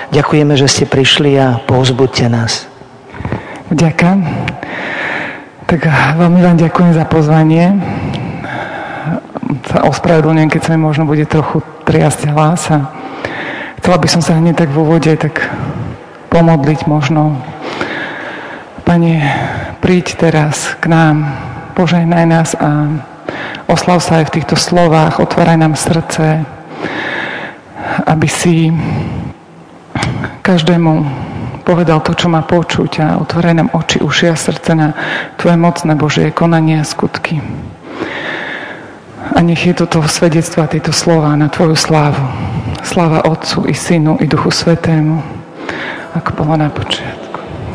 Ďakujeme, že ste prišli a povzbuďte nás. Ďakujem. Tak veľmi vám ďakujem za pozvanie. Sa ospravedlňujem, keď sa mi možno bude trochu triasť hlas. A chcela by som sa hneď tak v úvode tak pomodliť možno. Pane, príď teraz k nám, požehnaj nás a oslav sa aj v týchto slovách, otváraj nám srdce, aby si každému povedal to, čo má počuť a otváraj nám oči, uši a srdce na Tvoje mocné Božie konanie a skutky. A nech je toto svedectvo a tieto slova na Tvoju slávu. Sláva Otcu i Synu i Duchu Svätému, ako bolo na počiatku.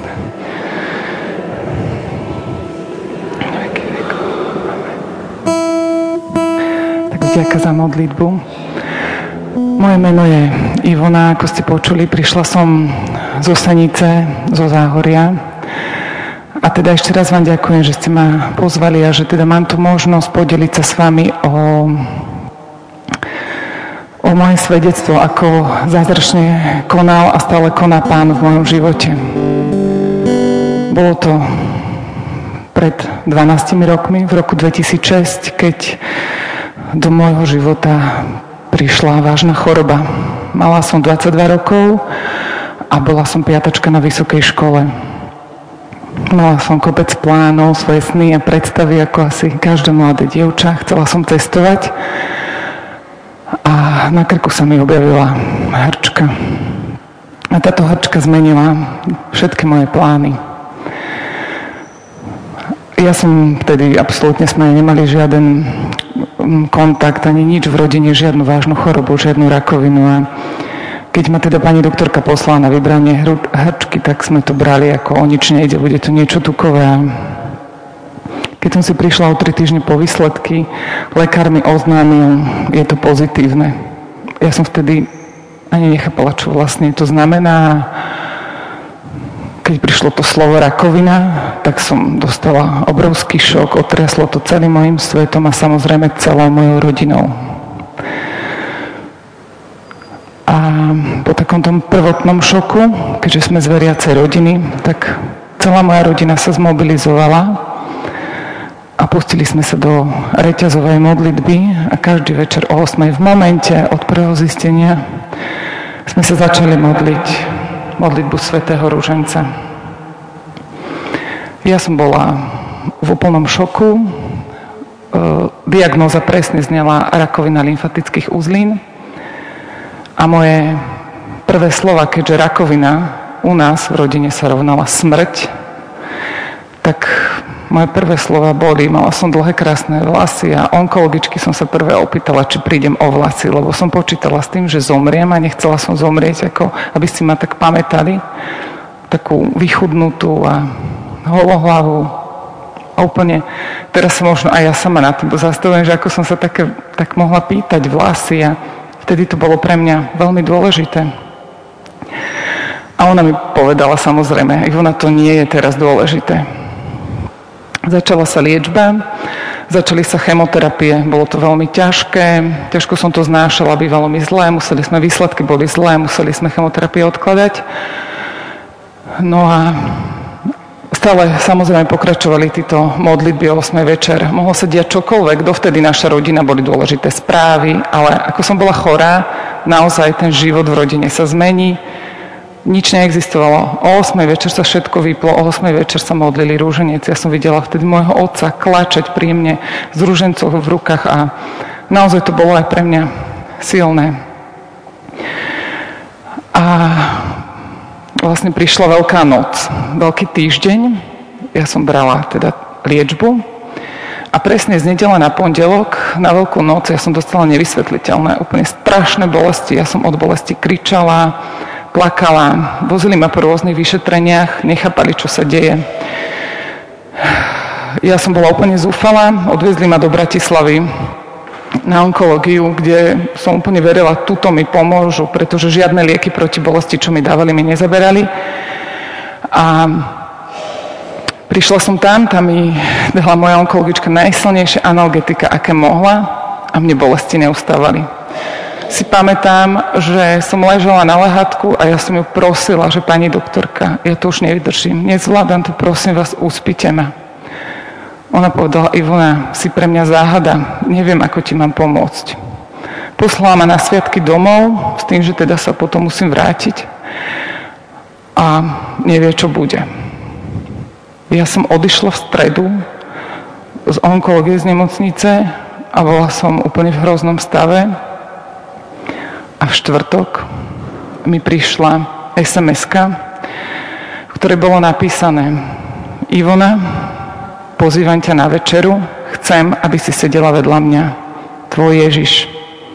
Tak vďaka za modlitbu. Moje meno je Ivona, ako ste počuli, prišla som z Osanice, zo Záhoria. A teda ešte raz vám ďakujem, že ste ma pozvali a že teda mám tu možnosť podeliť sa s vami o moje svedectvo, ako zázračne konal a stále koná Pán v mojom živote. Bolo to pred 12 rokmi, v roku 2006, keď do môjho života prišla vážna choroba. Mala som 22 rokov a bola som piatačka na vysokej škole. Mala som kopec plánov, svoje sny a predstavy, ako asi každé mladé dievča. Chcela som cestovať a na krku sa mi objavila hrčka. A táto hrčka zmenila všetky moje plány. Ja som vtedy absolútne sme nemali žiaden kontakt, ani nič v rodine, žiadnu vážnu chorobu, žiadnu rakovinu. A keď ma teda pani doktorka poslala na vybranie hrčky, tak sme to brali ako o nič nejde, bude to niečo tukové. Keď som si prišla o 3 týždne po výsledky, lekár mi oznámil, je to pozitívne. Ja som vtedy ani nechápala, čo vlastne to znamená. Keď prišlo to slovo rakovina, tak som dostala obrovský šok, otriaslo to celým mojím svetom a samozrejme celou mojou rodinou. A po takom tom prvotnom šoku, keďže sme z veriacej rodiny, tak celá moja rodina sa zmobilizovala a pustili sme sa do reťazovej modlitby a každý večer o 8:00 v momente od prvého zistenia sme sa začali modliť modlitbu svätého Ruženca. Ja som bola v úplnom šoku. Diagnóza presne znela rakovina lymfatických uzlín. A moje prvé slova, keďže rakovina u nás v rodine sa rovnala smrť, tak moje prvé slova boli, mala som dlhé krásne vlasy a onkologičky som sa prvé opýtala, či prídem o vlasy, lebo som počítala s tým, že zomriem a nechcela som zomrieť, ako aby si ma tak pamätali, takú vychudnutú a holohlavu. A úplne, teraz sa možno aj ja sama na tým zastavujem, že ako som sa tak mohla pýtať vlasy a vtedy to bolo pre mňa veľmi dôležité. A ona mi povedala samozrejme, Ivona, to nie je teraz dôležité. Začala sa liečba, začali sa chemoterapie, bolo to veľmi ťažké, ťažko som to znášala, bývalo mi zlé, výsledky boli zlé, museli sme chemoterapie odkladať. No a stále samozrejme pokračovali títo modlitby o 8:00 večer. Mohlo sa diať čokoľvek, dovtedy naša rodina, boli dôležité správy, ale ako som bola chorá, naozaj ten život v rodine sa zmení. Nič neexistovalo. O 8:00 večer sa všetko vyplo, o 8:00 večer sa modlili rúženec. Ja som videla vtedy môjho otca kláčať pri mne s rúžencov v rukách a naozaj to bolo aj pre mňa silné. A vlastne prišla Veľká noc, Veľký týždeň. Ja som brala teda liečbu a presne z nedele na pondelok, na Veľkú noc, ja som dostala nevysvetliteľné, úplne strašné bolesti. Ja som od bolesti kričala, plakala, vozili ma po rôznych vyšetreniach, nechápali, čo sa deje. Ja som bola úplne zúfalá, odviezli ma do Bratislavy na onkológiu, kde som úplne verila, tuto mi pomôžu, pretože žiadne lieky proti bolesti, čo mi dávali, mi nezaberali. A prišla som tam mi dala moja onkologička najsilnejšie analgetika, aké mohla, a mne bolesti neustávali. si pamätám, že som ležala na lehátku a ja som ju prosila, že pani doktorka, ja to už nevydržím, nezvládam to, prosím vás, uspite ma. Ona povedala, Ivona, si pre mňa záhada, neviem, ako ti mám pomôcť. Poslala ma na sviatky domov, s tým, že teda sa potom musím vrátiť a nevie, čo bude. Ja som odišla v stredu z onkológie z nemocnice a bola som úplne v hroznom stave a v štvrtok mi prišla SMS-ka, v ktorej bolo napísané: Ivona, pozývam ťa na večeru, chcem, aby si sedela vedľa mňa, tvoj Ježiš.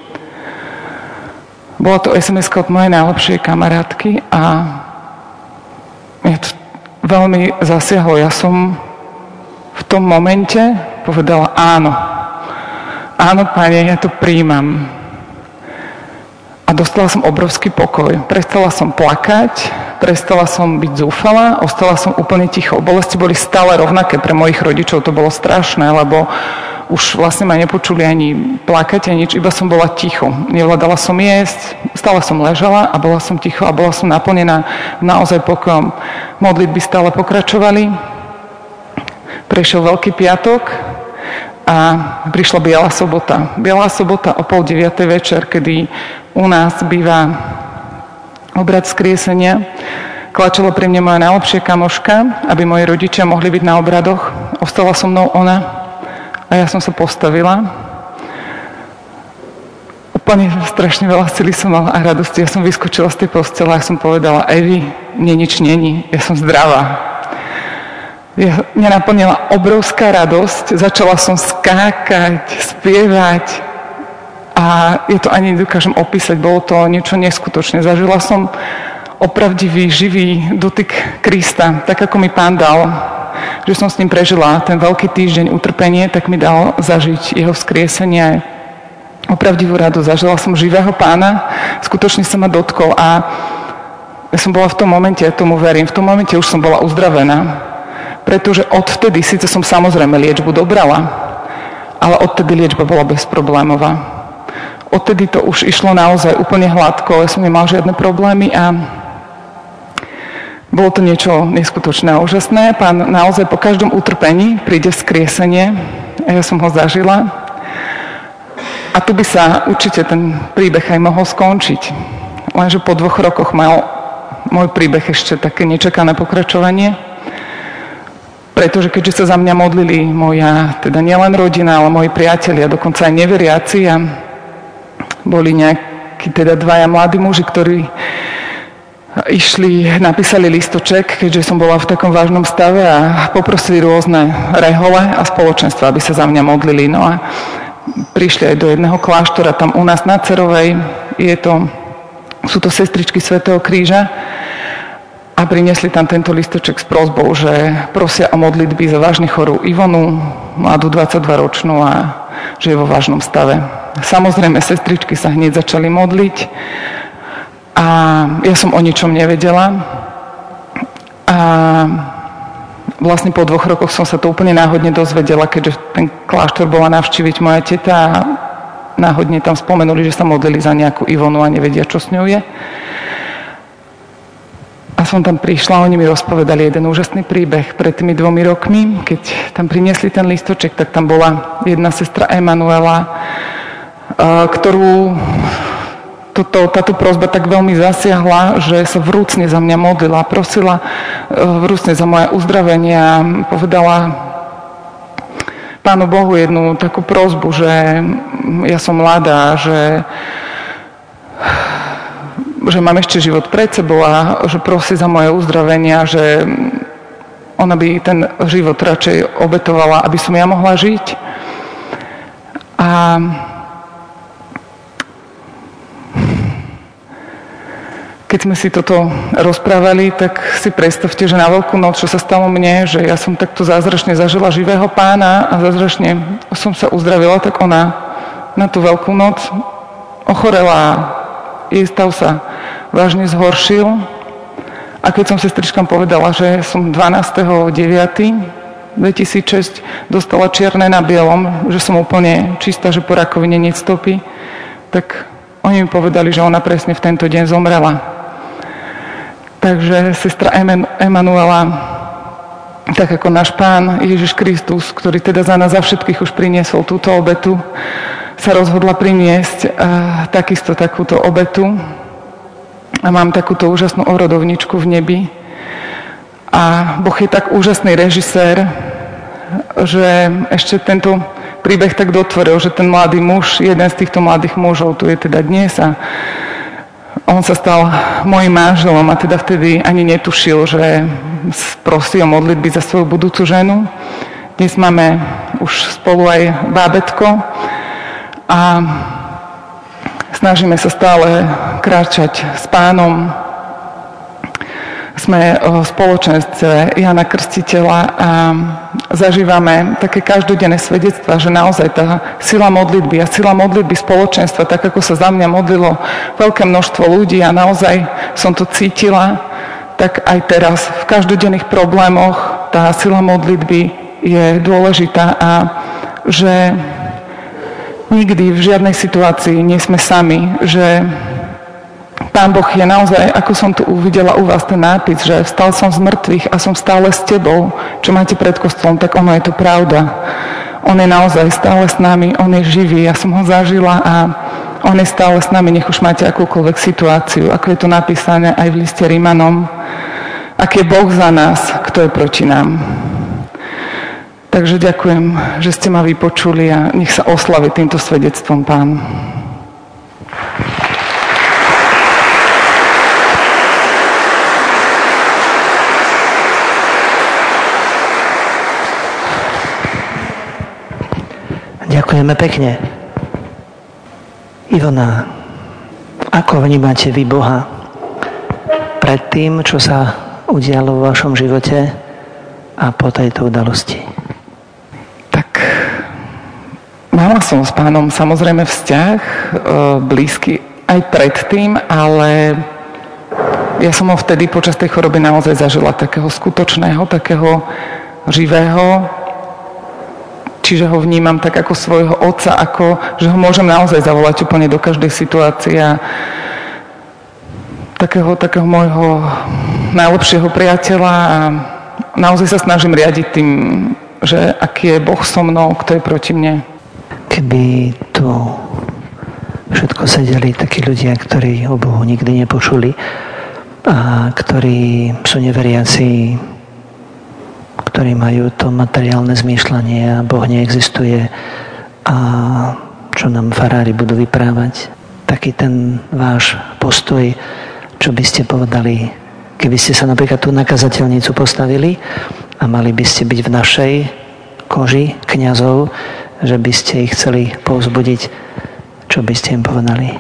Bola to SMS-ka od mojej najlepšej kamarátky a mňa to veľmi zasiahlo. Ja som v tom momente povedala áno. Áno, Pane, ja to príjmam. A dostala som obrovský pokoj. Prestala som plakať, prestala som byť zúfalá, ostala som úplne ticho. Bolesti boli stále rovnaké. Pre mojich rodičov to bolo strašné, lebo už vlastne ma nepočuli ani plakať, ani nič, iba som bola ticho. Nevládala som jesť, stále som ležala a bola som ticho a bola som naplnená naozaj pokojom. Modlitby stále pokračovali. Prešiel Veľký piatok a prišla Biela sobota. Biela sobota o 8:30 večer, kedy u nás býva obrad vzkriesenia. Klačala pri mne moja najlepšia kamoška, aby moji rodičia mohli byť na obradoch. Ostala so mnou ona a ja som sa postavila. Úplne strašne veľa sily som mala a radosti. Ja som vyskočila z tej postele a som povedala: Evi, mne nič není, ja som zdravá. Mňa naplnila obrovská radosť, začala som skákať, spievať a ja to ani nedokážem opísať, bolo to niečo neskutočné. Zažila som opravdivý, živý dotyk Krista, tak ako mi Pán dal, že som s ním prežila ten veľký týždeň utrpenie, tak mi dal zažiť jeho vzkriesenie, opravdivú radosť. Zažila som živého Pána, skutočne sa ma dotkol a ja som bola v tom momente, ja tomu verím, v tom momente už som bola uzdravená. Pretože odvtedy, síce som samozrejme liečbu dobrala, ale odtedy liečba bola bezproblémová. Odtedy to už išlo naozaj úplne hladko, ja som nemal žiadne problémy a bolo to niečo neskutočné a úžasné. Pán naozaj po každom utrpení príde vzkriesenie a ja som ho zažila. A tu by sa určite ten príbeh aj mohol skončiť. Lenže po 2 rokoch mal môj príbeh ešte také nečakané pokračovanie. Pretože keďže sa za mňa modlili moja, teda nielen rodina, ale moji priatelia, dokonca aj neveriaci a boli nejakí teda 2 mladí muži, ktorí napísali listoček, keďže som bola v takom vážnom stave a poprosili rôzne rehole a spoločenstva, aby sa za mňa modlili. No a prišli aj do jedného kláštora tam u nás na Cerovej, sú to sestričky Svätého Kríža, a priniesli tam tento listoček s prosbou, že prosia o modlitby za vážne chorú Ivonu, mladú 22-ročnú a že je vo vážnom stave. Samozrejme, sestričky sa hneď začali modliť a ja som o ničom nevedela. A vlastne po 2 rokoch som sa to úplne náhodne dozvedela, keďže ten kláštor bola navštíviť moja teta a náhodne tam spomenuli, že sa modlili za nejakú Ivonu a nevedia, čo s ňou je. A som tam prišla, oni mi rozpovedali jeden úžasný príbeh pred tými 2 rokmi. Keď tam priniesli ten listoček, tak tam bola jedna sestra Emanuela, ktorú táto prosba tak veľmi zasiahla, že sa vrúcne za mňa modlila, prosila vrúcne za moje uzdravenie a povedala Pánu Bohu jednu takú prosbu, že ja som mladá, že mám ešte život pred sebou a že prosí za moje uzdravenia, že ona by ten život radšej obetovala, aby som ja mohla žiť. A keď sme si toto rozprávali, tak si predstavte, že na Veľkú noc, čo sa stalo mne, že ja som takto zázračne zažila živého Pána a zázračne som sa uzdravila, tak ona na tú Veľkú noc ochorela. Jej stav sa vážne zhoršil a keď som sestričkám povedala, že som 12.9.2006 dostala čierne na bielom, že som úplne čistá, že po rakovine nestopí, tak Oni mi povedali, že ona presne v tento deň zomrela. Takže sestra Emanuela, tak ako náš Pán Ježiš Kristus, ktorý teda za nás za všetkých už priniesol túto obetu, sa rozhodla priniesť takisto takúto obetu. A mám takúto úžasnú orodovničku v nebi. A Boh je tak úžasný režisér, že ešte tento príbeh tak dotvoril, že ten mladý muž, jeden z týchto mladých mužov, tu je teda dnes a on sa stal mojím manželom a teda vtedy ani netušil, že prosí o modlitby za svoju budúcu ženu. Dnes máme už spolu aj bábätko a snažíme sa stále kráčať s Pánom. Sme v spoločenstve Jana Krstiteľa a zažívame také každodenné svedectvá, že naozaj tá sila modlitby a sila modlitby spoločenstva, tak ako sa za mňa modlilo veľké množstvo ľudí a naozaj som to cítila, tak aj teraz v každodenných problémoch tá sila modlitby je dôležitá a že nikdy v žiadnej situácii nie sme sami, že Pán Boh je naozaj, ako som tu uvidela u vás ten nápis, že vstal som z mŕtvych a som stále s tebou, čo máte pred kostolom, tak ono je to pravda. On je naozaj stále s nami, on je živý, ja som ho zažila a on je stále s nami, nech už máte akúkoľvek situáciu, ako je to napísané aj v liste Rímanom. Ak je Boh za nás, kto je proti nám? Takže ďakujem, že ste ma vypočuli a nech sa oslaví týmto svedectvom Pán. Ďakujeme pekne. Ivona, ako vnímate vy Boha pred tým, čo sa udialo v vašom živote a po tejto udalosti? Tak mala som s Pánom samozrejme vzťah blízky aj predtým, ale ja som ho vtedy počas tej choroby naozaj zažila takého skutočného, takého živého. Čiže ho vnímam tak ako svojho otca, ako, že ho môžem naozaj zavolať úplne do každej situácie a takého môjho najlepšieho priateľa a naozaj sa snažím riadiť tým, že aký je Boh so mnou, kto je proti mne. Keby tu všetko sedeli takí ľudia, ktorí o Bohu nikdy nepočuli a ktorí sú neveriaci, ktorí majú to materiálne zmýšľanie a Boh neexistuje a čo nám farári budú vyprávať. Taký ten váš postoj, čo by ste povedali, keby ste sa napríklad tú na kazateľnicu postavili a mali by ste byť v našej koži kňazov, že by ste ich chceli povzbudiť, čo by ste im povedali?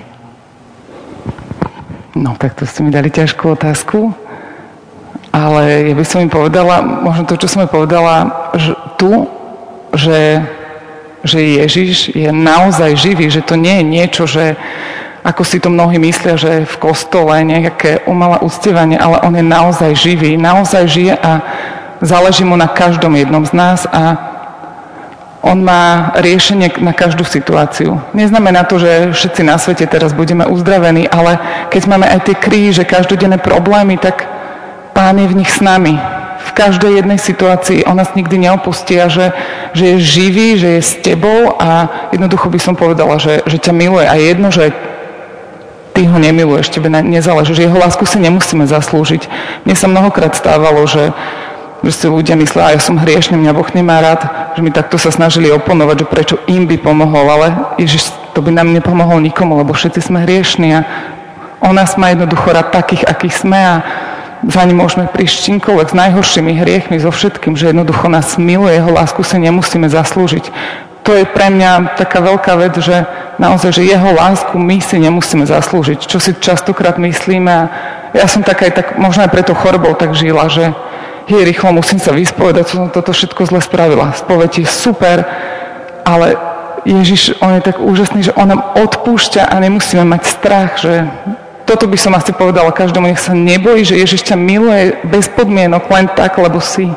No, tak to ste mi dali ťažkú otázku. Ale ja by som im povedala, možno to, čo som im povedala, že Ježiš je naozaj živý, že to nie je niečo, že ako si to mnohí myslia, že v kostole nejaké umelé uctievanie, ale on je naozaj živý, naozaj žije a záleží mu na každom jednom z nás a on má riešenie na každú situáciu. Neznamená to, že všetci na svete teraz budeme uzdravení, ale keď máme aj tie kríže, každodenné problémy, tak Pán je v nich s nami. V každej jednej situácii on nás nikdy neopustí a že je živý, že je s tebou a jednoducho by som povedala, že ťa miluje. A jedno, že ty ho nemiluješ, tebe nezáleží, že jeho lásku si nemusíme zaslúžiť. Mne sa mnohokrát stávalo, že si ľudia myslia, ja som hriešný, mňa Boh nemá rád, že mi takto sa snažili oponovať, že prečo im by pomohol, ale Ježiš, to by nám nepomohol nikomu, lebo všetci sme hriešní a on nás má jednoducho rád takých, akých sme a za ním môžeme prísť s čímkoľvek, s najhoršími hriechmi, so všetkým, že jednoducho nás miluje, jeho lásku si nemusíme zaslúžiť. To je pre mňa taká veľká vec, že naozaj, že jeho lásku my si nemusíme zaslúžiť, čo si častokrát myslíme a ja som tak možno aj pre tou chorobou tak žila, že rýchlo musím sa vyspovedať, som toto všetko zle spravila. Spoveď je super, ale Ježiš, on je tak úžasný, že on nám odpúšťa a nemusíme mať strach, že toto by som asi povedala každému, nech sa nebojí, že Ježiš ťa miluje bez podmienok, len tak, lebo si.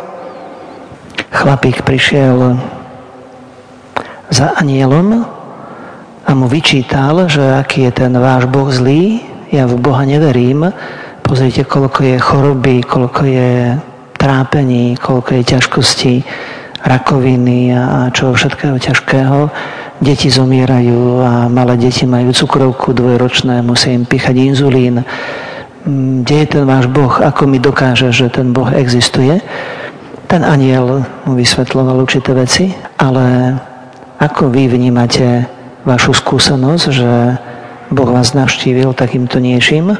Chlapík prišiel za anielom a mu vyčítal, že aký je ten váš Boh zlý, ja v Boha neverím, pozrite, koľko je choroby, koľko je trápení, koľko je ťažkostí, rakoviny a čo všetkého ťažkého. Deti zomierajú a malé deti majú cukrovku dvojročné, musia im píchať inzulín. Kde je ten váš Boh? Ako mi dokáže, že ten Boh existuje? Ten anjel mu vysvetľoval určité veci, ale ako vy vnímate vašu skúsenosť, že Boh vás navštívil takýmto niečím,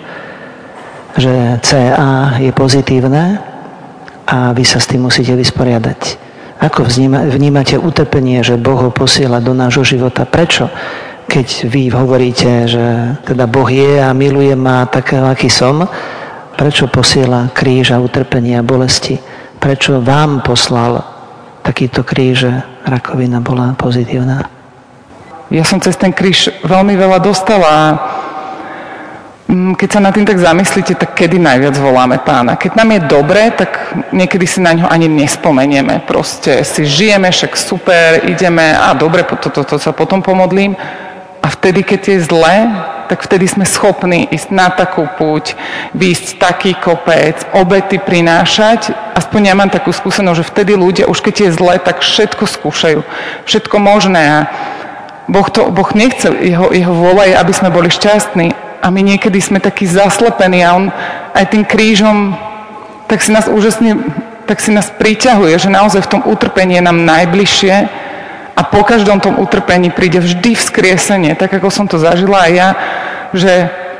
že CA je pozitívne a vy sa s tým musíte vysporiadať? Ako vnímate utrpenie, že Boh ho posiela do nášho života? Prečo? Keď vy hovoríte, že teda Boh je a miluje ma takého, aký som, prečo posiela kríž a utrpenie a bolesti? Prečo vám poslal takýto kríž, že rakovina bola pozitívna? Ja som cez ten kríž veľmi veľa dostala. Keď sa nad tým tak zamyslíte, tak kedy najviac voláme Pána? Keď nám je dobre, tak niekedy si na ňo ani nespomenieme. Proste si žijeme, však super, ideme a dobre, to sa potom pomodlím. A vtedy, keď je zle, tak vtedy sme schopní ísť na takú púť, výjsť taký kopec, obety prinášať. Aspoň ja mám takú skúsenosť, že vtedy ľudia, už keď je zle, tak všetko skúšajú. Všetko možné. A Boh nechce, jeho vôľa je, aby sme boli šťastní. A my niekedy sme takí zaslepení a on aj tým krížom tak si nás priťahuje, že naozaj v tom utrpení je nám najbližšie a po každom tom utrpení príde vždy vzkriesenie, tak ako som to zažila aj ja, že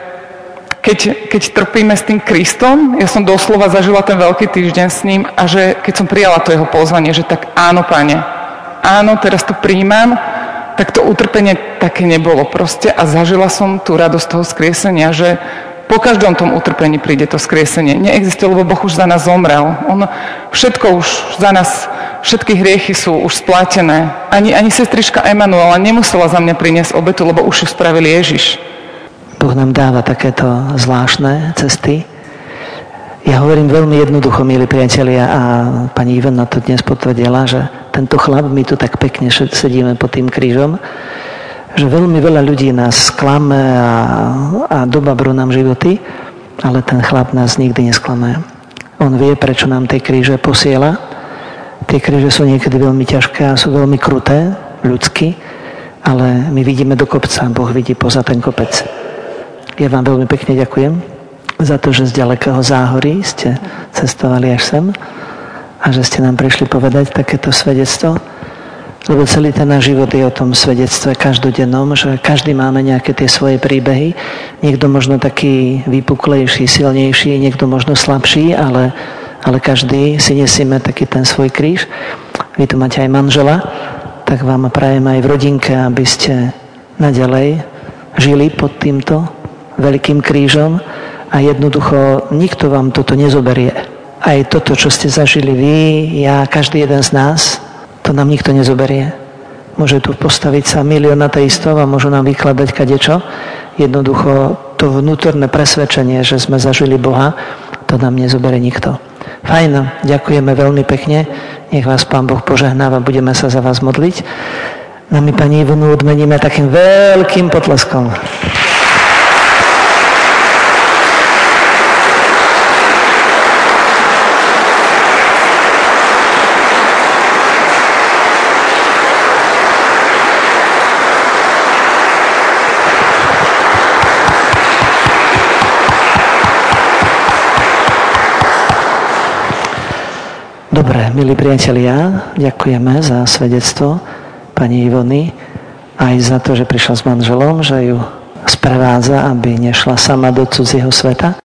keď trpíme s tým Kristom, ja som doslova zažila ten veľký týždeň s ním a že keď som prijala to jeho pozvanie, že tak áno, Pane, áno, teraz to príjmam, tak to utrpenie také nebolo proste a zažila som tú radosť toho skriesenia, že po každom tom utrpení príde to skriesenie. Neexistuje, lebo Boh už za nás zomrel. On všetko už za nás, všetky hriechy sú už splatené. Ani sestrička Emanuela nemusela za mňa priniesť obetu, lebo už ju spravil Ježiš. Boh nám dáva takéto zvláštne cesty. Ja hovorím veľmi jednoducho, milí priatelia, a pani Ivana to dnes potvrdila, že tento chlap, my tu tak pekne sedíme pod tým krížom, že veľmi veľa ľudí nás sklame a dobabrú nám životy, ale ten chlap nás nikdy nesklame. On vie, prečo nám tie kríže posiela. Tie kríže sú niekedy veľmi ťažké a sú veľmi kruté, ľudsky, ale my vidíme do kopca, Boh vidí poza ten kopec. Ja vám veľmi pekne ďakujem za to, že z ďalekého Záhory ste cestovali až sem a že ste nám prišli povedať takéto svedectvo. Lebo celý ten náš život je o tom svedectve každodennom, že každý máme nejaké tie svoje príbehy. Niekto možno taký vypuklejší, silnejší, niekto možno slabší, ale každý si nesieme taký ten svoj kríž. Vy tu máte aj manžela, tak vám prajem aj v rodinke, aby ste naďalej žili pod týmto veľkým krížom. A jednoducho nikto vám toto nezoberie. Aj toto, čo ste zažili vy, ja, každý jeden z nás, to nám nikto nezoberie. Môže tu postaviť sa milión ateistov a môžu nám vykladať kadečo. Jednoducho to vnútorné presvedčenie, že sme zažili Boha, to nám nezoberie nikto. Fajn, ďakujeme veľmi pekne. Nech vás Pán Boh požehnáva, budeme sa za vás modliť. No my pani Ivonu odmeníme takým veľkým potleskom. Dobre, milí priatelia, ďakujeme za svedectvo pani Ivony, aj za to, že prišla s manželom, že ju sprevádza, aby nešla sama do cudzieho sveta.